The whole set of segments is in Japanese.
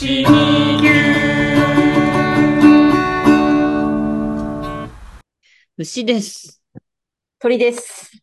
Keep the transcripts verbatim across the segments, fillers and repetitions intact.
ちにきゅう牛です。 鳥です。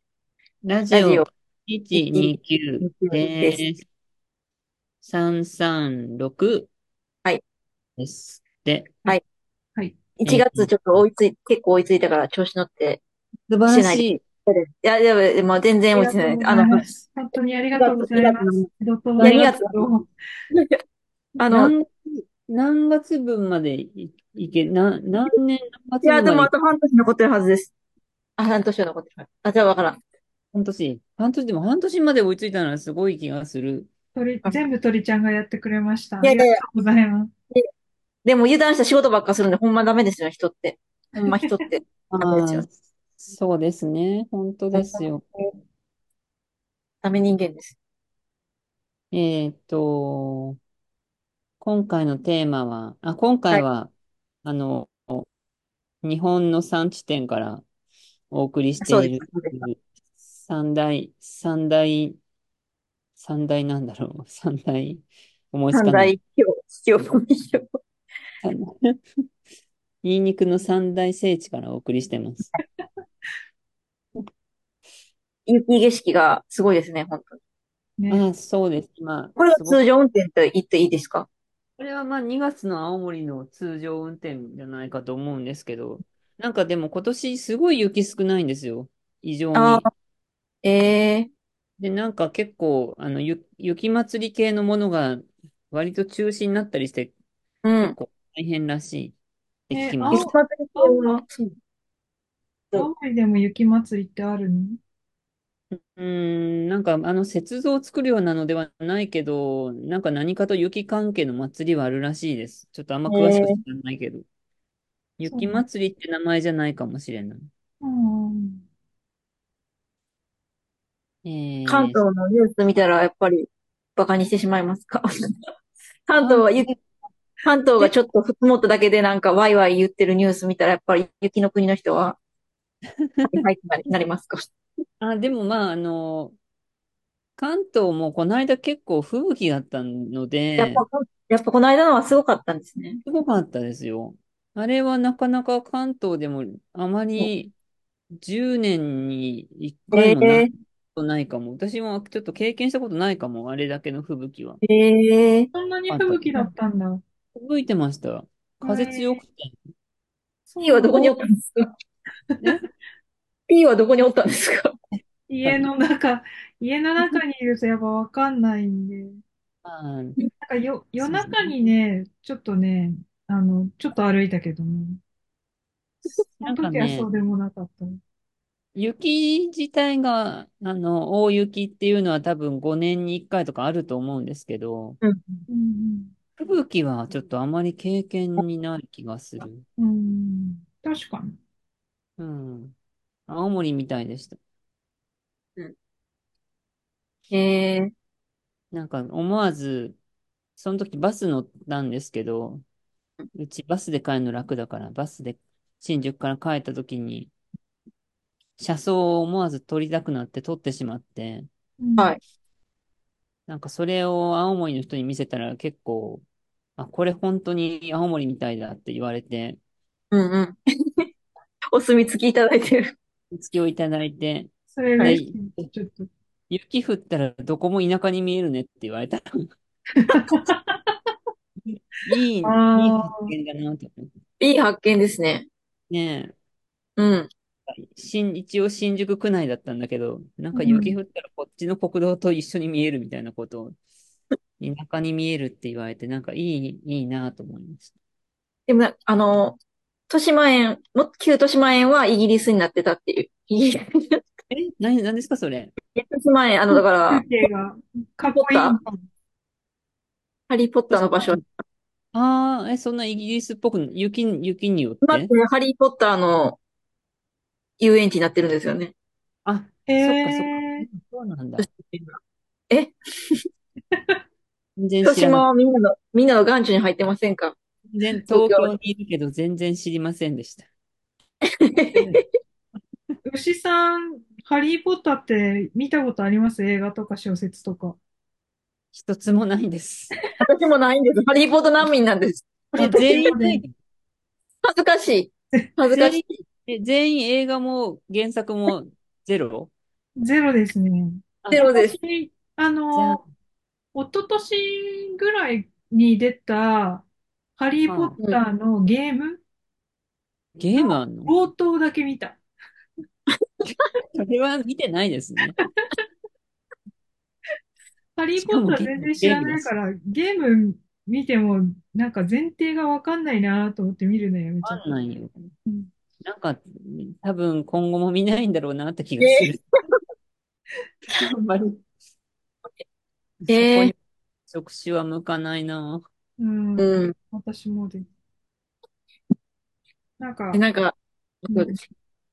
ラジオラジオいちにきゅういちにきゅうです。 です。さんさんろくはい。 です。で、 はい。 はい。 1 えー、 月ちょっと追いつい、結構追いついたから調子乗って素晴してないです。 らしい。 いや、でも、でも全然追いついてないです。 ありがとうごあの、 ざいます。本当にありがとうご 2月、2 ざいます。 月の、 仕事いや、 のや 2月、 つを。 あの、い何、何月分までい、いけ、な、何年何月や、でもあ分まで、 と半年残ってるはずです。あ、半年は残ってるはず。あ、じゃあわからん。 半年、半年でも半年まで追いついたのはすごい気がする。 鳥、 あ、 全部鳥ちゃんがやってくれました。あいやいやいや、 りがとうございます。 で、でも油断した仕事ばっかするんで、ほんまダメですよ、人って。ほんま人ってダメですよ。 ああ、そうですね。本当ほんですよ。 まにダメ人間です。 えっと、今回のテーマは、あ、今はい。 回は、あの、日本の産地点からお送りしてそうです。 いるそうです。 三大、三大、三大なんだろう。三大、思いつ三かない。 大秘境、秘境、秘境。 三ニンニクの三大聖地からお送りしてます。 雪景色がすごいですね、本当に。 ね。 ああ、そうです。まあ、 これがすごく、 通常運転と言っていいですか？ これはまあにがつの青森の通常運転じゃないかと思うんですけど、なんかでも今年すごい雪少ないんですよ。異常ああに。 ー、ええで、なんか結構、あの、ゆ雪祭り系のものが割と中止になったりして、 うん。 結構大変らしいって聞え、 きました。 雪青、 祭り系青、 は、そう。 青森でも雪祭りってあるの？ うーん、なんかあの雪像を作るようなのではないけど、なんか何かと雪関係の祭りはあるらしいです。ちょっとあんま詳しく知ええらないけど。雪そうなの。 祭りって名前じゃないかもしれない。 うん。 え関ー、 東のニュース見たら、やっぱり、バカにしてしまいますか？関東関は雪、関東がで、 ちょっとふつもっただけでなんかワイワイ言ってるニュース見たら、やっぱり雪の国の人は、はいはいってなり、なりますか？ あ、でもまあ、あの、関東もこの間結構吹雪だったので、 やっぱ、やっぱこの間のはすごかったんですね。 すごかったですよ。あれはなかなか関東でもあまりじゅうねんにいっかいもな、 ええないかも。私もちょっと経験したことないかも。あれだけの吹雪は。 ええそんなにあった。 吹雪だったんだ。 吹いてました。風強くえー、 て。 そ P はうなんだ。 どこにおったんですか？ ね。 P はどこにおったんですか？ 家の中、家の中にいるとやっぱわかんないんで。 ああ、 なんかよ、夜そうですね。 中にね、ちょっとね、あの、ちょっと歩いたけどね。そのなんかね、 時はそうでもなかった。 雪自体が、あの、大雪っていうのは多分ごねんにいっかいとかあると思うんですけど、 うん。 うん吹雪はちょっとあまり経験にない気がする。 うん。うん、確かに。 うん。青森みたいでした。 うんええなんか思わず、その時バス乗ったんですけど、うちバスで帰るの楽だから、バスで新宿から帰った時に、車窓を思わず撮りたくなって撮ってしまって、 うん。 はい。 なんかそれを青森の人に見せたら結構、あ、これ本当に青森みたいだって言われて、 うんうん。お墨付きいただいてる。 付きをいただいて、 それはい。 嬉しで、 い。ちょっと。 雪降ったらどこも田舎に見えるねって言われた。いい、いい発ああ、 見だなと思って。 いい発見ですね。 ねうん。 え、新、一応新宿区内だったんだけど、なんかうん。 雪降ったらこっちの国道と一緒に見えるみたいなことを、田舎に見えるって言われて、なんかいい、いいなと思いました。 でもな、あの、豊島園、も、旧豊島園はイギリスになってたっていう。イギリス、 え、な、なんですかそれ？ 豊島園、あの、だから、ハ風景がかリーっこいい。 ポッターハリーポッターの場所。 ああー、え、そんなイギリスっぽく、雪、雪によっ今ってて。 ハリーポッターの遊園地になってるんですよね。 あ、 へそっかそっか。 え、 そうなんだ。 え全然広知らなかった。 島はみんなの、みんなの眼中に入ってませんか？ 全然東京。 東京にいるけど全然知りませんでした。 牛さん、ハリーポッターって見たことあります？映画とか小説とか。 一つもないです。 私もないんです。ハリーポッター難民なんです。 え、 私全員もね、 ないの？ 恥ずかしい。恥ずか全員、 しい。 え、全員映画も原作もゼロ？ ゼロですね。 あ、 ゼロです。 昔、あじゃあ、 の、一昨年ぐらいに出た、ハリー・ポッはあ、 うん。 ターのゲームゲームあんの？ 冒頭だけ見た。 それは見てないですね。 ハリー・しかポッターもゲーム、 全然知らゲームだし。 ないから、ゲーム見ても、なんか前提がわかんないなと思って見るのやめちゃった。 わかんないよ。 うん。 なんか、多分今後も見ないんだろうなって気がすえる。あんまり、 ー、えー、 そこに触手は向かないな。 うん、 うん。 私もで。なんか、 でなんか、 うん、 そうです。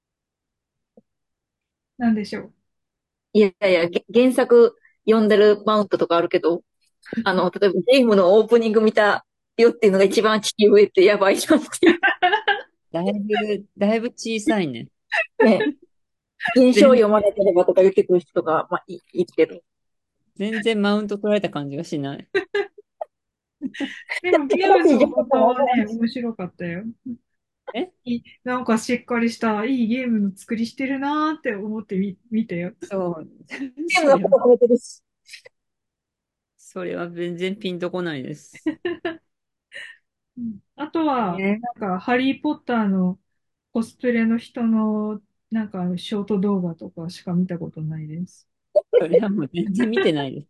なんでしょう。 いやいや、げ原作読んでるマウントとかあるけど、あの、例えばゲームのオープニング見たよっていうのが一番地球上ってやばいなっていうだいぶ、だいぶ小さいね。 ね。原書を全、 読まなければとか言ってくる人とか、まあいい、いいけど。 全然マウント取られた感じがしない。 でもゲームの新しい情報ことはね、 もわからんし。 面白かったよ。 えいいなんかしっかりした、いいゲームの作りしてるなーって思ってみ、見たよ。 そう。 ゲーそれは、 ムのこと褒めてるし。 それは全然ピンとこないです。 うん。あとは、 ね。 なんか、ハリー・ポッターのコスプレの人の、なんか、ショート動画とかしか見たことないです。 それはもう全然見てないです。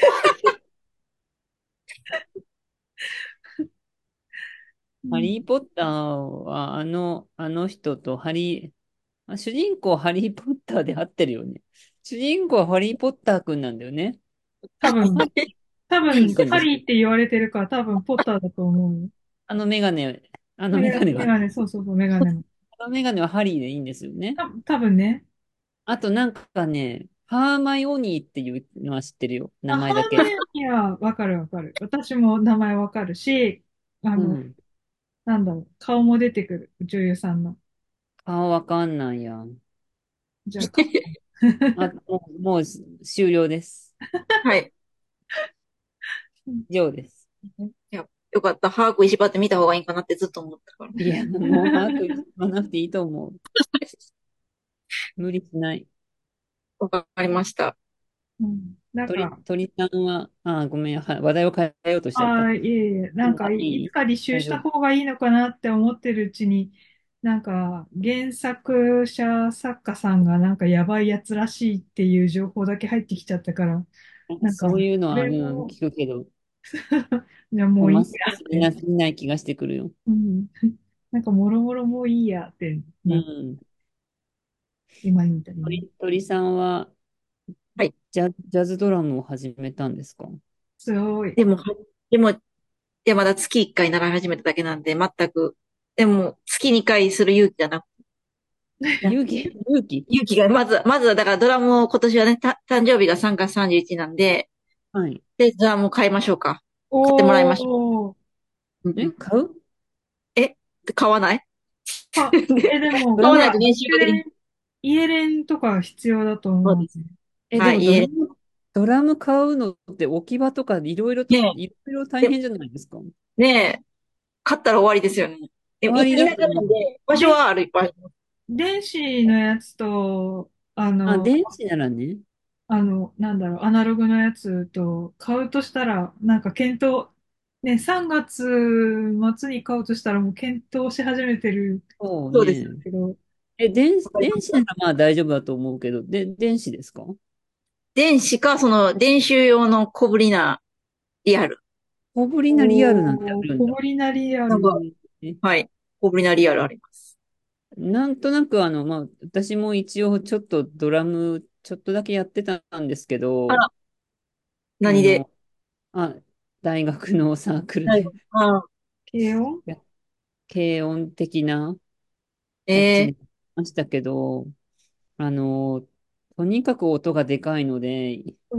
うん。 ハリー・ポッターは、あの、あの人とハリー、あ、主人公ハリー・ポッターで合ってるよね。主人公はハリー・ポッターくんなんだよね。 多分、多分、 ハリーくんです。 ハリーって言われてるから、多分、ポッターだと思う。 あのメガネ、あのメガメガネは、 メガネ、そうそうそう、メガネの。 あのメガネはハリーでいいんですよね。 た多分ね。 あとなんかね、ハーマイオニーっていうのは知ってるよ。名あ、ハー前だけ。 マイオニーはわかるわかる。私も名前わかるし、あの、 うん。 なんだろう、顔も出てくる、女優さんの。 顔わかんないや。 じゃあ、かあ、もう、もう終了です。 はい。 うん。 以上です。 いや、よかった。歯食いしばって見た方がいいかなってずっと思ったから。 いや、もう把握しなくていいと思う。無理しない。 わかりました。 うん。なん鳥、 か、 鳥さんは、あ、ごめん、は話題を変えようとしちゃった。 ああ、いえいえ、なんかい、 いいいつか履修した大丈夫。 方がいいのかなって思ってるうちに、なんか、原作者作家さんがなんかやばいやつらしいっていう情報だけ入ってきちゃったから、なんか、 そういうのこは、うん、 れも、 聞くけど、 じゃあもういいもうますますみんなやって、 見ない気がしてくるよ。 うん。なんか、もろもろもういいやってうな、 ん。 今みたいに。 鳥、鳥さんははい。 ジャ、ジャズドラムを始めたんですか？ すごい。 でも、でも、で、まだ月いっかい習い始めただけなんで、全く、でも、月にかいする勇気がなく、な勇気勇気勇気が、まず、まずは、だからドラムを今年はね、た、誕生日がさんがつさんじゅういちなんで、 はい。 で、ドラムを買いましょうか。買ってもらいましょおー。 う。うんうえ、 ん。 買う？ え、買わない？ あ、え、でも、 ドラム、 ほら、 買わないと練習ができない。 イエレン、イエレンとか必要だと思う。 そうです。 え、ではい、 もドラム、 家ドラム買うのって置き場とかいろいろ、 ねいろいろ大え、で、 変じゃないですか？終ねえ、買ったら終わりですよね。でも、いわり田だと思う。 舎なんで、場所で、 はあるいっぱいあります。 電子のやつと、ああ、 の、 電子ならね。 あの、なんだろう、アナログのやつと買うとしたら、なんか検討、ね、さんがつ末に買うとしたらもう検討し始めてるそうです。 そうね。 けど、 え、電、 わかります。 電子ならまあ大丈夫だと思うけど、で、電子ですか？ 電子か、その、電習用の小ぶりなリアル。 小ぶりなリアルなんてあおー、 るんだ。 小ぶりなリアル。 なんか、 え、 はい。小ぶりなリアルあります。 なんとなくあの、まあ、私も一応ちょっとドラム、ちょっとだけやってたんですけど、 あら、何で？ あの、あ、大学のサークルはい。 で、 ああ、 軽音。 や軽音的なやつええにましたけど、あの、とにかく音がでかいので、 うん。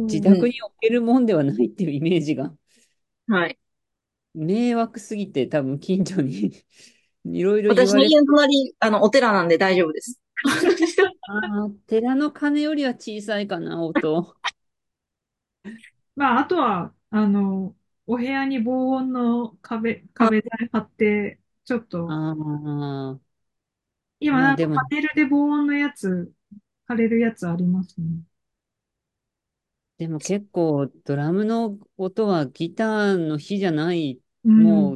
うん。 自宅に置けるもんではないっていうイメージが、 はい。 迷惑すぎて多分近所にいろいろ言われ、 私の家の隣、あの、お寺なんで大丈夫です。 あー、寺の鐘よりは小さいかな、音。 まあ、あとは、あの、お部屋に防音の壁、 あ、 壁材貼って、ちょっと、 ああ、 今なんかまあでも、 パネルで防音のやつ、貼れるやつありますね。 でも結構ドラムの音はギターの比じゃない、 うん。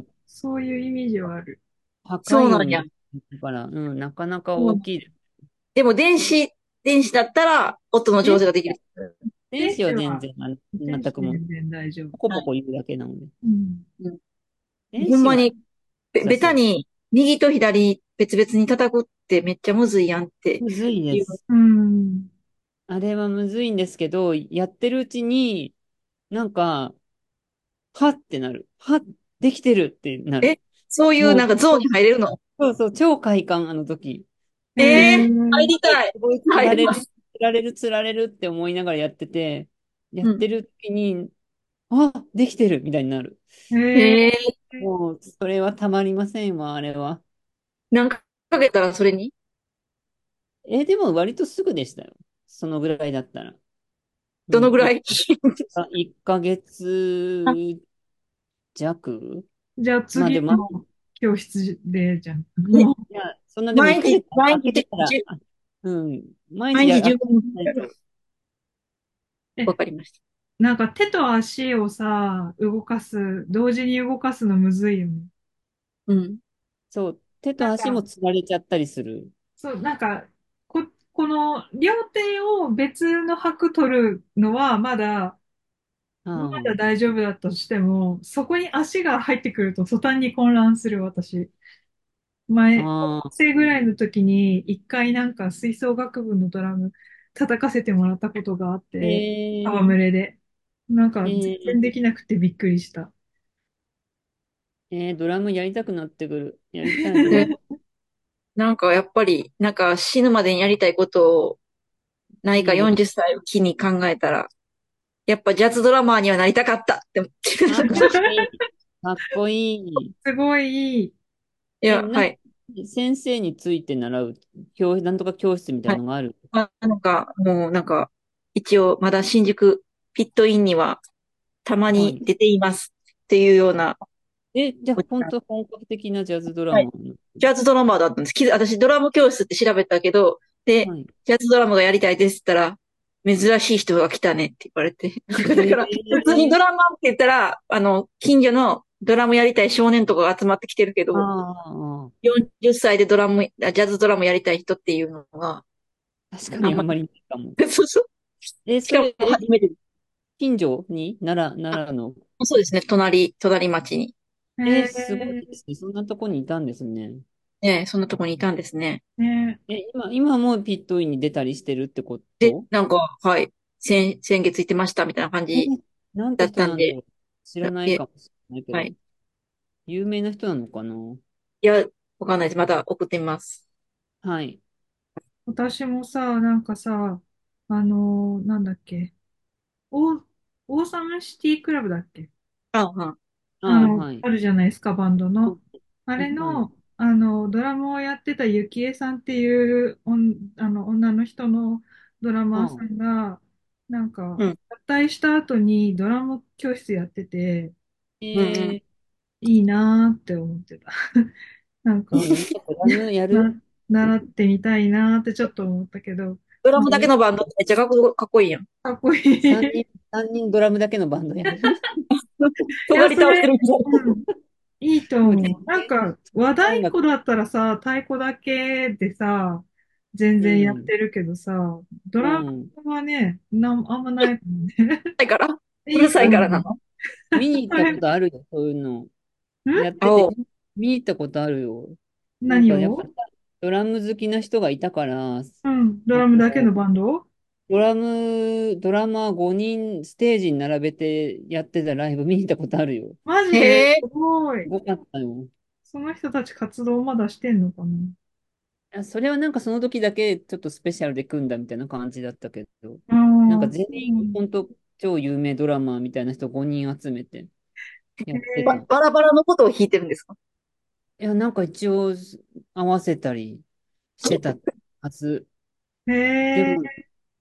もうそういうイメージはある。 高そうなんや。 い音量だから、うん、なかなかそうなん大きいです。 でも電子、電子だったら音の調電整ができる。 電子は全天使は、 然、あの全天使くもう、 全然大丈夫。 ポコはい。 ポコ言うだけなので。 うん。 うん電子は、 ほんまに、べ、 さそう。 ベタに、右と左別々に叩くってめっちゃむずいやんってむずいいう。 です。 うん。 あれはむずいんですけど、やってるうちに、なんか、はってなる。は、できてるってなえ、 る。 そういうもう、 なんかゾーンに入れるの？ そうそう、超快感、あの時。 えええー、入ー、 りたい。 すごいつられる、つ入ります。 られる、つられるって思いながらやってて、やっうん。 てる時に、あ、できてるみたいになる。 えええー、 ー、 もう、それはたまりませんわ、あれは。 何かけたらそれに？ え、でも割とすぐでしたよ。そのぐらいだったら。うん、いどのぐらい？ いっかげつ弱。 じゃあまあでも、 次の教室で、じゃん。 え、 もいや、そんなでも1 毎日、 ヶ月空毎日けてたら、 じゅ、 あうん、毎日毎日や、開けじゅうごふんないと、 う、え、 わかりました。 なんか手と足をさ、動かす、同時に動かすのむずいよね。 うん。 そう、手と足もなんか、 つられちゃったりする。 そう、なんか、こ、この両手を別の拍取るのはまだ、まだあ大丈夫だとしても、そこに足が入ってくると途端に混乱する私。前、高あ、あ校あ、 生ぐらいの時に一回なんか吹奏楽部のドラム叩かせてもらったことがあって、 え戯れで。なんかー、 全えー、 然できなくてびっくりした。 えードラムやりたくなってくる。やりたいえ、 な。 なんかやっぱり、なんか死ぬまでにやりたいことを、ないかいいです。 よんじゅっさいを機に考えたら、やっぱジャズドラマーにはなりたかったって思って。 あ、かっこいい。かっこいい。 すごいいい。 え、 いや、 なんか、 はい。 先生について習う、教、なんとか教室みたいはい。 なのがある。 まあ、なんか、もうなんか、一応まだ新宿ピットインにはたまはい。 に出ていますっていうようなえ、じゃあ、 おじさん。 本当本格的なジャズドラはい。 マーの。 ジャズドラマーだったんです。気づ私ドラム教室って調べたけど、で、 はい。 ジャズドラムがやりたいですって言ったら、珍しい人が来たねって言われて。だへから、普通にドえ。 ラマーって言ったら、あの、近所のドラムやりたい少年とかが集まってきてるけあど、 あ、 よんじゅっさいでドラム、あジャズドラムやりたい人っていうのが、 確かあんまり、 にあんまりないかも。 そうそう。 え、 しかもそれ、え、 初めて。 近所に奈良、 あ、 奈良の。 そうですね。隣、隣町に。 へえ、すごいでえ、 すね。そんなとこにいたんですね。 ね、そんなとこにいたんですね。 ね、 え、今、今もピットインに出たりしてるってこで、 と？ なんか、はい。先、先月行ってましたみたいな感え、 じだなんてったんで、 人なんだろう。知らないえ、 かもしれないけど。 はい。 有名な人なのかな？ いや、わかんないです。また送ってみます。 はい。 私もさ、なんかさ、あのーなんだっけ、オー、オーサムシティクラブだっけ？ あ、はああ、 あの、 はい。 あるじゃないですか、バンドの。あれはい。 の、あの、ドラムをやってたゆきえさんっていうおん、あの、女の人のドラマーさああ、 んが、なんか、 うん、 脱退した後にドラム教室やってて、 うん、うん。 いいなーって思ってた。なんか、 えー、ドラムやる？ な、習ってみたいなーってちょっと思ったけど、 ドラムだけ三人、 のバンドってめっちゃかっこ、かっこいいやん。 かっこい三人、 い。 三人ドラムだけのバンドやる？ いや、 尖り倒してそれ、 るみたいうん、いいとでも全思う。なん然か、和太音楽、 鼓だったらさ、太鼓だけでさ、全然やっうん、 てるけどさ、ドラうん。 ムはね、なん、あんまないもんね。 だから、ういるさいいと思う。 からなの？ 見に行ったこそれ、んとあるよ、そういうの。やってて、 青。 見に行ったことあるよ。なんかやっぱ何を？ ドラム好きな人がいたから、 うん、ドあラムだけのの、 バンド？ ドラム、ドラマーごにんステージに並べてやってたライブ見に行ったことあるよ。 マジすへえ、 ごい。 すごかったよ。 その人たち活動まだしてんのかな？ あ、それはなんかその時だけちょっとスペシャルで組んだみたいな感じだったけど、 あなんかあ、 全員そうなん本当超有名ドラマーみたいな人ごにん集めてやだ。 ってた。 ば、 いバラバラのことを弾いてるんですか？ や、なんか一応合わせたりしてたはず。 へでも、 え、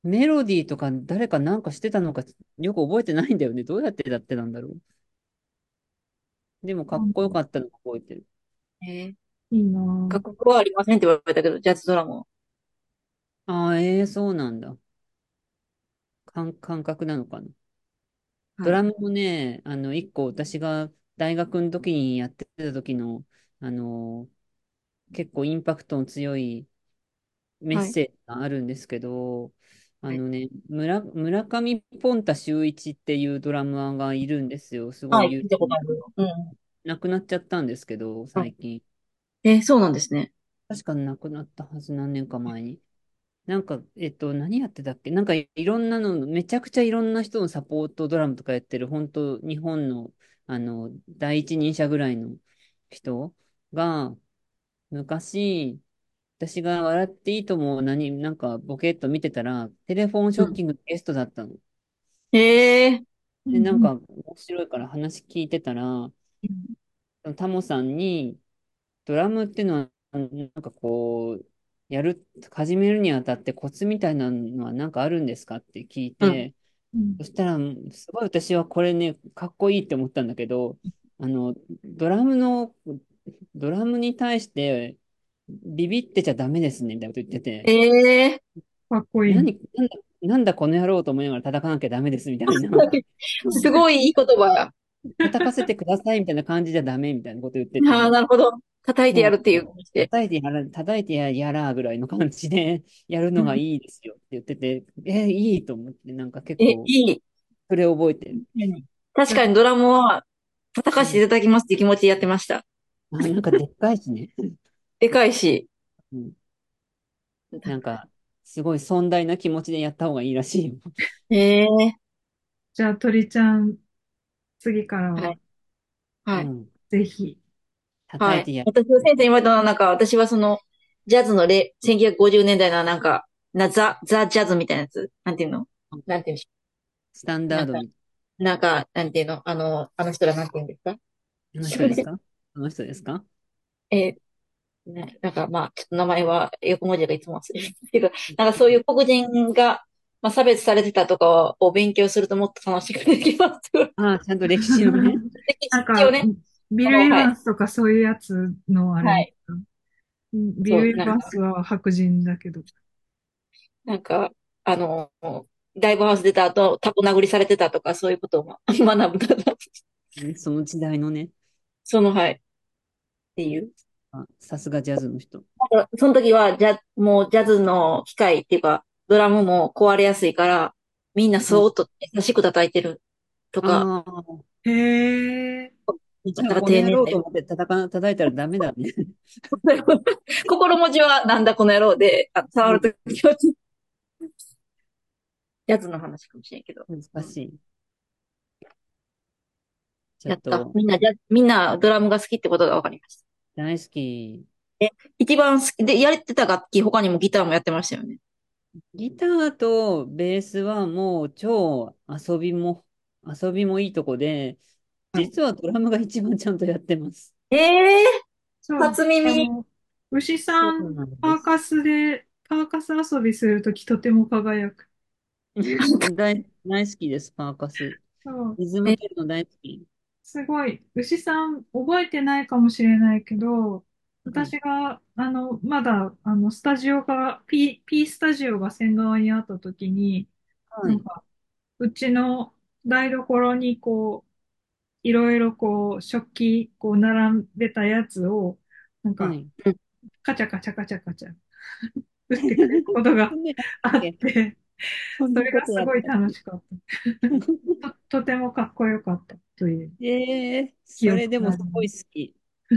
メロディーとか誰かなんかしてたのかよく覚えてないんだよね。どうやってやってたんだろう。でもかっこよかったの覚えてる。 えー、 いいなぁ。 楽譜はありませんって言われたけど、ジャズドラムは。 ああ、ええそうなんだ。感、感覚なのかな。ドはい。 ラムもね、あの、一個私が大学の時にやってた時の、あの、結構インパクトの強いメッはい。 セージがあるんですけど、あはい。 のね、村、村上ポンタ秀一っていうドラマーがいるんですよ。すごいはい。 有聞いたこ名な。 とあるよ。うん。 亡くなっちゃったんですけど、 うん。 最近。 えー、そうなんですね。 確か亡くなったはず、何年か前に。なんか、えっと、何やってたっけなんかいろんなの、めちゃくちゃいろんな人のサポートドラムとかやってる、本当日本の、あの、第一人者ぐらいの人が、昔、私が笑っていいとも何、なんかボケっと見てたら、テレフォンシうん。 ョッキングのゲストだったの。 えー、 で、 うんうん。 なんか面白いから話聞いてたら、タモさんに、ドラムっていうのは、なんかこう、やる、始めるにあたってコツみたいなのはなんかあるんですかって聞いうん。 て、 うん。 そしたら、すごい私はこれね、かっこいいって思ったんだけど、あの、ドラムの、ドラムに対してビビってちゃダメですね、みたいなこと言ってて、 えかっこいい。 何、なんだ、なんだこの野郎と思いながら叩かなきゃダメです、みたいな。 ー、すごいいい言葉や。 叩かせてください、みたいな感じじゃダメ、みたいなこと言ってああ、 て、 なるほど。叩いてやもるっていうう、 感じで。 叩いてやら、叩いてや、やらーぐらいの感じでやるのがうん。 いいですよって言ってて、えーいいと思って、なんか結え、 構、 いい。 それ覚えてる。 うん。確じゃあ、 かにドラムは叩かせていうん。 ただきますっていう気持ちでやってました。 あ、なんかでっかいしね。 でかいし。 うん。なんか、すごい壮大な気持ちでやった方がいいらしいよ。 ええ、 じゃあ、鳥ちゃん、次からは、 はい。はい。 うん。 ぜひ。 はい。 叩いてやる。 私の先生に言われたのは、なんか、私はその、ジャズの例、せんきゅうひゃくごじゅうねんだいのなんか、な、ザ、ザ・ジャズみたいなやつ。なんていうのなんていうんでしスタンょう。なんか、 ダードみたなんか、なんていうのあの、あの人らなんていうんですか？ いなそれ、 人ですか？この人ですか？ えーね、なんかまあ、ちょっと名前は横文字がいつも忘れるんですけど、なんかそういう黒人が、まあ、差別されてたとかを勉強するともっと楽しくできます。 ああ、ちゃんと歴史のね。 歴なんか、 史をね、 ビル・あの、はい。 エヴァンスとかそういうやつのあれですはい。 か？ビル・そう、 エヴァンなんか、 スは白人だけど。 なんか、あの、ライブハウス出た後、タコ殴りされてたとか、そういうことをま学ぶと、 ねその時代のね。 その、はい、っていう。 あ、さすがジャズの人。 だからその時は、じゃ、もうジャズの機械っていうか、ドラムも壊れやすいから、みんなうん、 そーっと優しく叩いてるとか、 ああ、 へえ、 なんか、 じゃあ、 だからこの野丁寧だよ。 郎と思って叩か、叩いたらダメだね。 心文字はなんだこの野郎で、あ、触るときは、ジャズの話かもしれんけど。 難うん。 しい。ちょっやった。 と、 みんな、じゃ、みんなドラムが好きってことが分かりました。 大好き。 え、一番好きで、やってた楽器、他にもギターもやってましたよね。 ギターとベースはもう超遊びも、遊びもいいとこで、 はい。 実はドラムが一番ちゃんとやってます。 ええー、 そう、 初耳。 あの、牛そうさん、 なんです。 パーカスで、パーカス遊びするときとても輝く。 大、大好きです、パーカス。 そう、 リズムえ、 取るの大好き。 すごい、牛さん覚えてないかもしれないけど、 はい。 私が、あの、まだ、あの、スタジオが、P、P スタジオが仙川にあったときに、 はい。 なんか、うちの台所にこう、いろいろこう、食器、こう、並んでたやつを、なんか、 はい。 うん。 カチャカチャカチャカチャ、打ってくれることがそんなやったっあっけ？ て、 そんそれなことやっがすごいたっけ？ 楽しかった。と、とてもかっこよかったというええ記それでもす憶がありごい好き。 ます。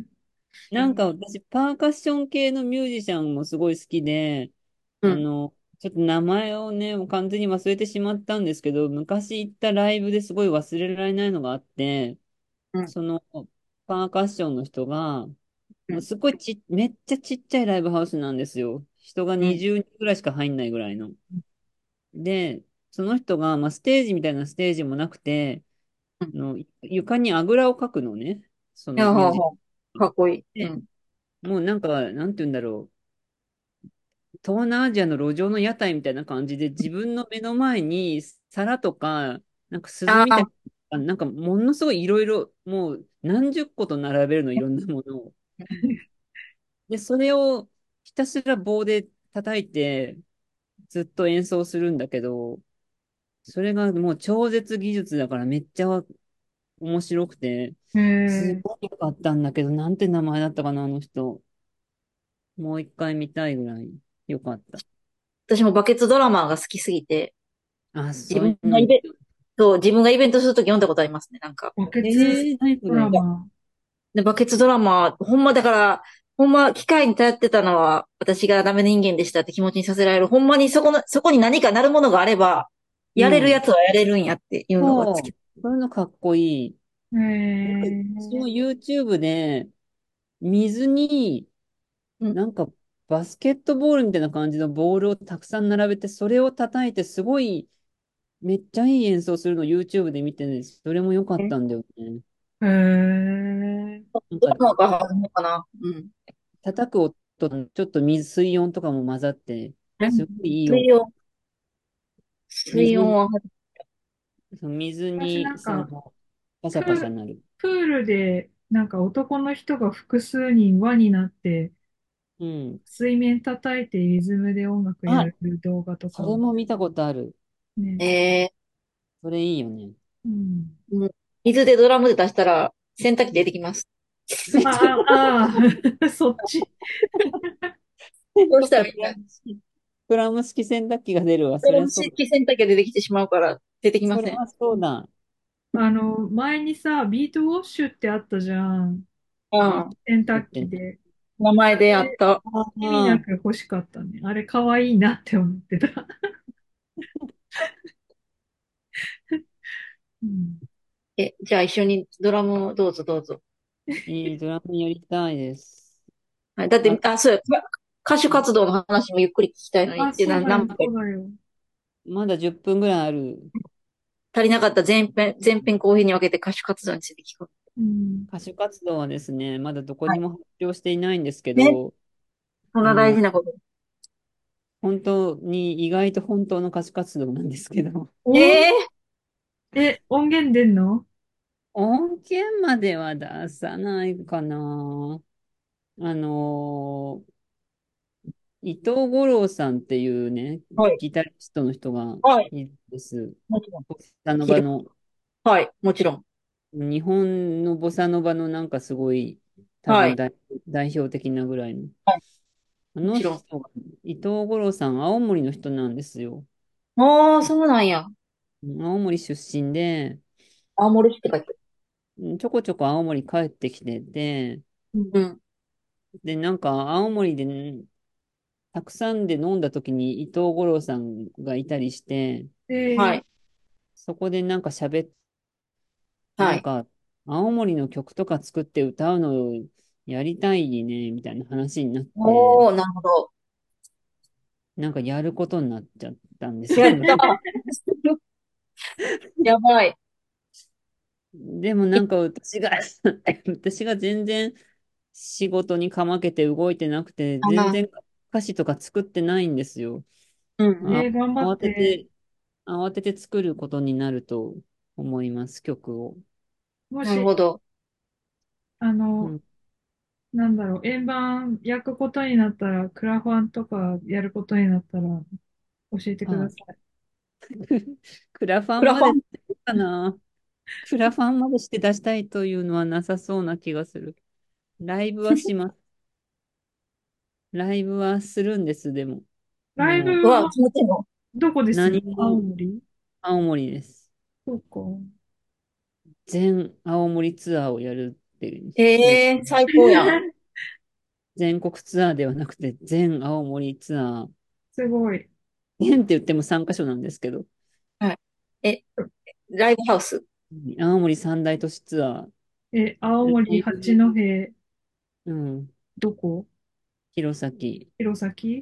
なんか私、パーカッション系のミュージシャンもすごい好きで、 うん。 あの、ちょっと名前をね、もう完全に忘れてしまったんですけど、昔行ったライブですごい忘れられないのがあって、 うん。 その、パーカッションの人が、 うん。 もうすごいち、めっちゃちっちゃいライブハウスなんですよ。人がうん。 にじゅうにんぐらいしか入んないぐらいの。で、その人が、まあ、ステージみたいなステージもなくて、 うん。 あの床にあぐらをかくのね、そいや、 のミュージほうほう。かっこいい。うで、 ん。 もうなんか、なんて言うんだろう。 東南アジアの路上の屋台みたいな感じで、自分の目の前に皿とか、なんか鈴みたいああ、 な、なんかものすごいいろいろ、もう何十個と並べるの、いろんなものを。で、それをひたすら棒で叩いて、ずっと演奏するんだけど、それがもう超絶技術だからめっちゃ面白くて、 へえ、 すごい良かったんだけど、なんて名前だったかな、あの人。もう一回見たいぐらい良かった。 私もバケツドラマーが好きすぎて、 あ、 自そういうの見分がイベント、自分がイベントするとき読んだことありますね、なんか。 バケえツー、何そドラれ。 マ。 で、バケツドラマー、ほんまだから、ほんま機械に頼ってたのは私がダメ人間でしたって気持ちにさせられる。ほんまにそこの、そこに何かなるものがあれば、やれるやうん。 つはやれるんやっていうのが好き。 そう。そういうのかっこいい。 へ私もえ、 YouTube で水にうん。 なんかバスケットボールみたいな感じのボールをたくさん並べて、それを叩いてすごいめっちゃいい演奏するのを YouTube で見てね、それも良かっえたんだよね。 へえ、 なんかドラマが始めようかな。うん。 叩く音とちょっと水、水温とかも混ざって、 えすごいいい音。 水温、水温水、 は、 その水私なにんか、 そのパシャパシャプ、 なる。 プールで、なんか男の人が複数人輪になって、 うん。 水面叩いてリズムで音楽やあ、 る動画とそか、 れも見たことある。 ね。 えそれいいよね。 うん。 ー、もう水でドラムで出したら洗濯機出てきます。 ああ、ああ、そっち。 そうしたらみんな、 そっか、ドラム式、ドラム式洗濯機が出るわ。 ドそりゃそう。 ラム式洗濯機が出てきてしまうから出てきません。 それはそうだ。 あの、前にさ、ビートウォッシュってあったじゃん。 うん。 洗濯だって。 機で。 名前でやっで、 た。 あ意味なあ、 く欲しかったね。あれ、可愛いなって思ってた。うん。 え、じゃあ一緒にドラムをどうぞどうぞ。 いいドラムやりたいです。 はい。だって、 あ、 あ、そうや、か歌手活動の話もゆっくり聞きたいのに、 あ、 で、な、 そうだよ、 何回そうだよ。 まだじゅっぷんぐらいある。 足りなかった前編、前編後編に分けて歌手活動について聞く。 うん。 歌手活動はですね、まだどこはい。 にも発表していないんですけね、 ど、 そんな大あの、 事なこと。 本当に意外と本当の歌手活動なんですけど、 お、 えええ、音源出んの？ 音源までは出さないかな。あの、伊藤五郎さんっていうね、 はい。 ギタリストの人がはい。 いるんです。 もちろん。 ボサノ聞いて、 バの、 はい。もちろん。 日本のボサノバのなんかすごい、多はい。 分代、代表的なぐらいの。 はい。 あもちろん。 の人が、伊藤五郎さん、青森の人なんですよ。 ああ、そうなんや。 青森出身で、 青森市って書いてある。 ちょこちょこ青森帰ってきてて、 うん。 で、なんか青森でねたくさんで飲んだ時に伊藤五郎さんがいたりして、 えー、 はい。 そこでなんか喋っ、なはい。 んか青森の曲とか作って歌うのやりたいね、みたいな話になって、 おー、なるほど。 なんかやることになっちゃったんですけど、 やったー。やばい。 でもなんか私が私が全然仕事にかまけて動いてなくて、 あー、 全然歌詞とか作ってないんですよ。 うん。 あ、 えー、頑張慌って。 てて、慌てて作ることになると思います、曲を。 もし、 なるほど。 あの、 うん。 なんだろう、円盤焼くことになったら、クラファンとかやることになったら、教えてくだあ、 さい。 クラファクラファン。 ンまでしてるかな。クラファンまでして出したいというのはなさそうな気がする。ライブはします。ライブはするんです、でも。 ライブもうわ、 は決めてんの？ どこでう、 するの？ 何も青森？ 青森です。 そうか。 全青森ツアーをやるっていう予定。 ええー、最高やん。 全国ツアーではなくて、全青森ツアー。 すごい。 全って言ってもさんカ所なんですけど、 はい。え、ライブハウス。 青森三大都市ツアー。 え、青森、 ライ八戸、 ブ、うん、 どこ？ 弘前。 弘前？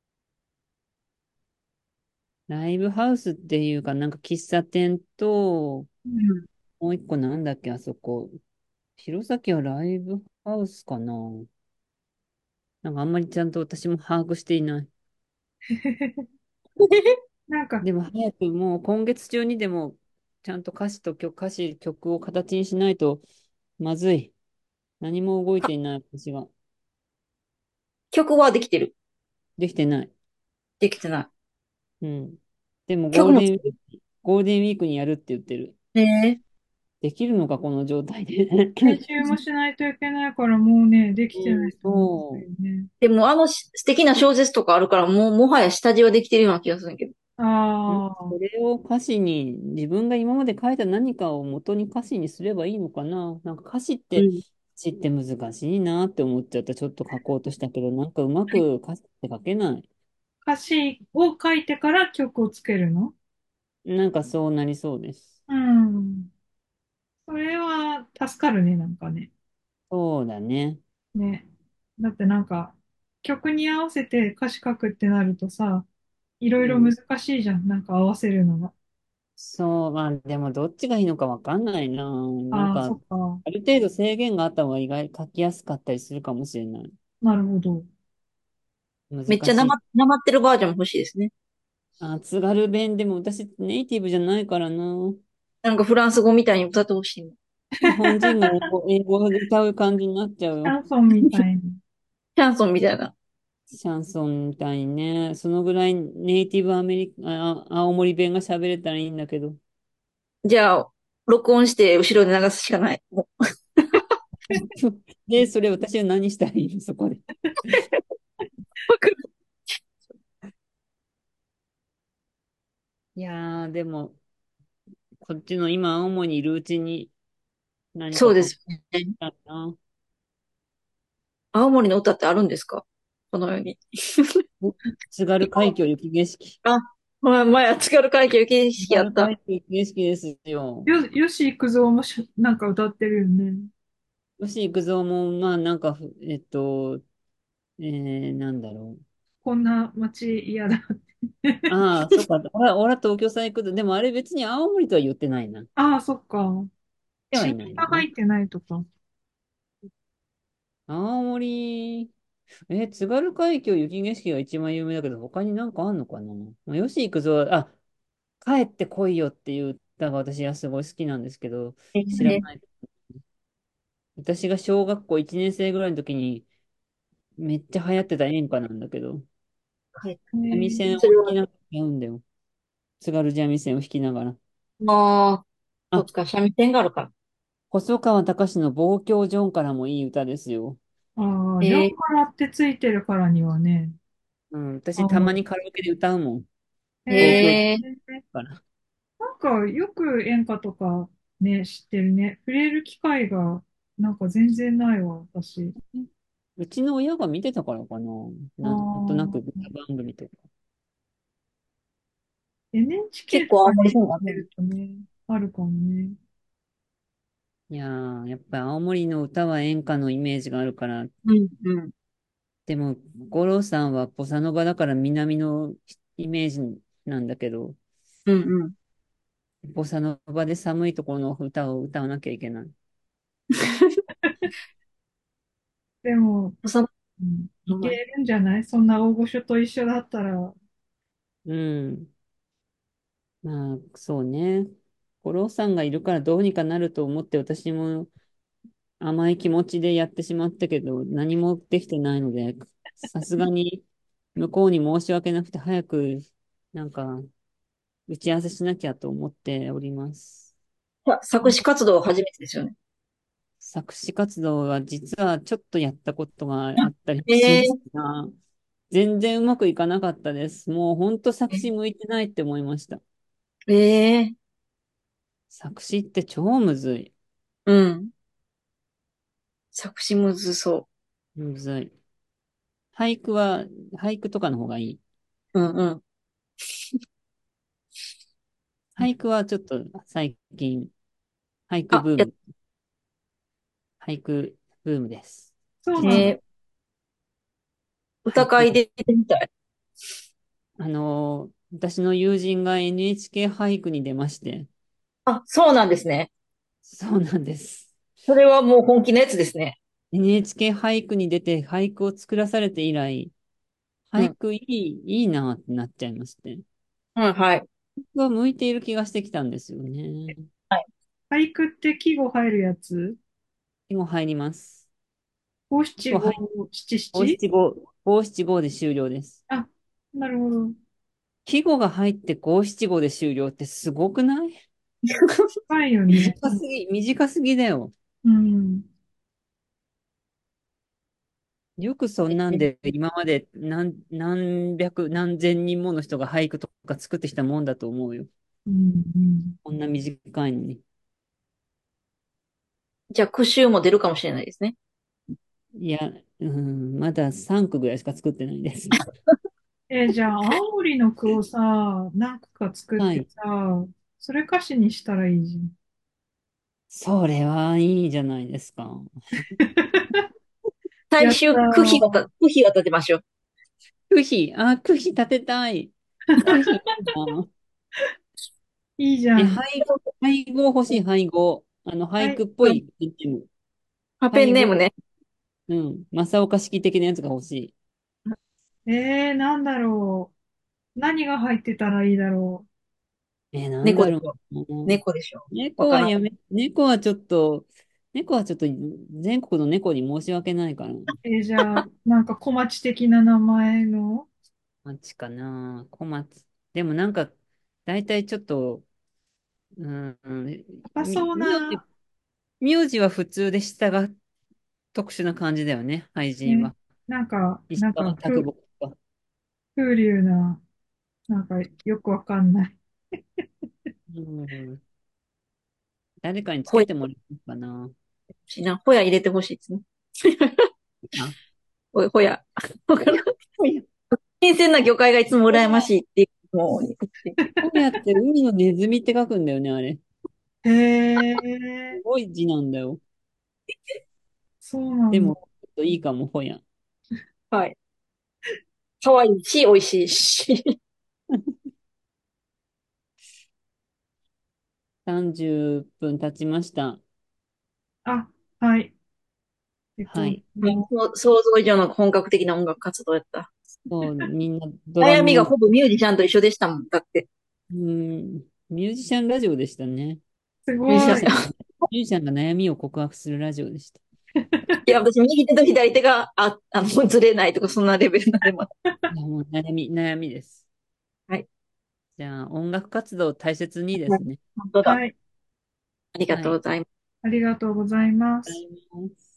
ライブハウスっていうか、なんか喫茶店と、 うん。 もう一個なんだっけ、あそこ。弘前はライブハウスかな。なんかあんまりちゃんと私も把握していない。 なんかでも早くもう今月中にでも、ちゃんと歌詞と曲、歌詞、曲を形にしないとまずい。何も動いていない私が。 曲はできてる。 できてない。 できてない。 うん。でもゴールデンウィー曲も作る。 ク、ゴールデンウィークにやるって言ってる。 ねできるのか、この状態で。 練習もしないといけないからもうね、できてなうん、 いと思うんですそう。 よね。 でもあのし素敵な小説とかあるから、もうもはや下地はできてるような気がするけど。 んああ、 それを歌詞に、自分が今まで書いた何かを元に歌詞にすればいいのかな。なんか歌詞って、 うん。 詞って難しいなって思っちゃった。ちょっと書こうとしたけど、なんかうまく歌詞って書けない。 歌詞を書いてから曲をつけるの？ なんかそうなりそうです。 うん。それは助かるね、なんかね。 そうだね。 ね。だってなんか、曲に合わせて歌詞書くってなるとさ、いろいろ難うん。 しいじゃん。なんか合わせるのが。 そう、まあでもどっちがいいのかわかんないな。なんああ、 か、 そっか。 ある程度制限があった方が意外、書きやすかったりするかもしれない。 なるほど。 めっちゃなま、 難しい。 なまってるバージョンも欲しいですね。 あ、津軽弁でも私ネイティブじゃないからな。 なんかフランス語みたいに歌ってほしいの。 日本人が英語、英語で歌う感じになっちゃうよ。 シャンソンみたいに。 シャンソンみたいな。 シャンソンみたいにね。そのぐらいネイティブアメリカ、あ、青森弁が喋れたらいいんだけど。 じゃあ、録音して後ろで流すしかない。もで、それ私は何したらいいのそこで。 ういやー、でも、こっちの今、青森にいるうちに何か書きそうですよね。 たいな。 青森の歌ってあるんですか？このように。 津軽海峡雪景色。 あ、まあ、前は津軽海峡形津式やった。 軽海峡雪景色ですよ。 よ、よし行くぞもし、なんか歌ってるよね。 吉幾三も、まあ、なんか、えっと、えー、なんだろう。 こんな街嫌だ。 ああ、そっか。俺は、俺は東京さん行くと、でもあれ別に青森とは言ってないな。 ああ、そっか。 では血いないよな。 が入ってないとか。 青森、え、津軽海峡雪景色が一番有名だけど、他になんかあんのかな。まあ、吉幾三は、あ、帰ってこいよっていう歌が私はすごい好きなんですけど、 えー、 知らない。私が小学校いちねん生ぐらいの時にめっちゃ流行ってた演歌なんだけど、 はい。 三味線をそれは、 弾きながら歌うんだよ。津軽三味線を弾きながら。 まあ、そあ、 っか、三味線があるから。 細川たかしの望郷ジョンからもいい歌ですよ。 ああ、ジョンえカラってついてるからにはね。 うん、私たま青森。 にカラオケで歌うもん。 ー、 望郷ジョンええー、 から。 なんかよく演歌とかね、知ってるね。触れる機会がなんか全然ないわ、私。 うちの親が見てたからかな。 あなんとなくあ、 歌番組とか。 エヌエイチケー と結構青森かにそうだね。 出るとね、あるかもね。 いやー、やっぱ青森の歌は演歌のイメージがあるから。 うん、うん、 でも、五郎さんはボサノバだから南のイメージなんだけど、 うん、うん。 ボサノバで寒いところの歌を歌わなきゃいけない。 でも、 おさうん、いけまい。 るんじゃない？そんな大御所と一緒だったら。 うん。まあ、そうね。五郎さんがいるからどうにかなると思って私も甘い気持ちでやってしまったけど、何もできてないので、さすがに向こうに申し訳なくて早く、なんか、打ち合わせしなきゃと思っております。 さ作詞活動は初めてですよね。 作詞活動は実はちょっとやったことがああ、 ったりしますえー、 が、全然うまくいかなかったです。もう本当作詞向いてないって思いました。 えー、 作詞って超むずい。 うん。作詞むずそむずい。俳句は、俳句とかの方がいい。 う。うんうん。 俳句はちょっと最近、俳句あ、や、 ブーム、俳句ブームです。 そうなんだ。 実は、 えー、歌俳句、 会で出てみたい。 あのー私の友人が エヌエイチケー 俳句に出まして、 あ、そうなんですね。 そうなんです。 それはもう本気のやつですね。 エヌエイチケー 俳句に出て俳句を作らされて以来、 うん。 俳句いい、いいなってなっちゃいまして。 はい、はい。 僕は向いている気がしてきたんですよね。 はい。 俳句って季語入るやつ？ 季語入ります。 五七五季語入、 七七？ 五七五、五七五で終了です。 あ、なるほど。 季語が入って五七五で終了ってすごくない？ 深いよね。 短すぎ、短すぎだよ。 うん。 よくそんなんで今まで何、何百、何千人もの人が俳句とか作ってきたもんだと思うよ。 うん。うん。 こんな短いのに。 じゃあ、句集も出るかもしれないですね。 いや、うん、まださんくぐらいしか作ってないです。 えーじゃあ、青森の句をさ、何句か作ってはい。 さ、それ歌詞にしたらいいじゃん。 それはいいじゃないですか。 やった最終、句碑はー。 た、句碑は立てましょう。 句碑、あ、句碑立てたい。句碑いいな。え、 いいじゃん。 配合、配合欲しい、配合。あの、俳はい。 句っぽいアイテム。 あ、ペン配合、 ネームね。 うん。正岡式的なやつが欲しい。 えー、なんだろう。何が入ってたらいいだろえーなんだろ猫でしょ。 うな。 猫でしょ。わからん。 猫はやめ、猫はちょっと、猫はちょっと全国の猫に申し訳ないから。 う。えーじゃあ、なんか小町的な名前の？ 小町かな。小松。でもなんか、大体ちょっと、うん、み、 高そう名字、 な、 名字は普通で下が特殊な感じだよね、俳人ね、 は。 なんか、 石なんか、 川啄ふ、 木とか。 風流な、なんか、よくわかんない。 うん、誰かにつほや、 けてもらえるかな。 しな。ほや入れてほしいですね。 あ、 ほや、ほや。わからん。 ほや、ほや、 新鮮な魚介がいつも羨ましいっていう、もう、 ほやって海のネズミって書くんだよね、あれ。 へすえ、 ごい字なんだよ。 そうなんだ。 でも、ちょっといいかも、ほや。 はい。可愛いし、美味しいし。 さんじゅっぷん経ちました。 あ、はい。えっと、 はい。 もそう想像以上の本格的な音楽活動やった。 そう、みんなドラ悩みがム、 ほぼミュージシャンと一緒でしたもん。だって。 うん、ミュージシャンラジオでしたね。 う、すミュージシャン。 ごい。 ミュージシャンが悩みを告白するラジオでした。 いや、私、右手と左手が、あ、あの、ずれないとか、そんなレベルなんでまだ。 いや、もう悩み、悩みです。 はい。 じゃあ、音楽活動を大切にですね。 本当だ。 はい。 ありがはい。 とうございます。 ありがとうございます。 ありがとうございます。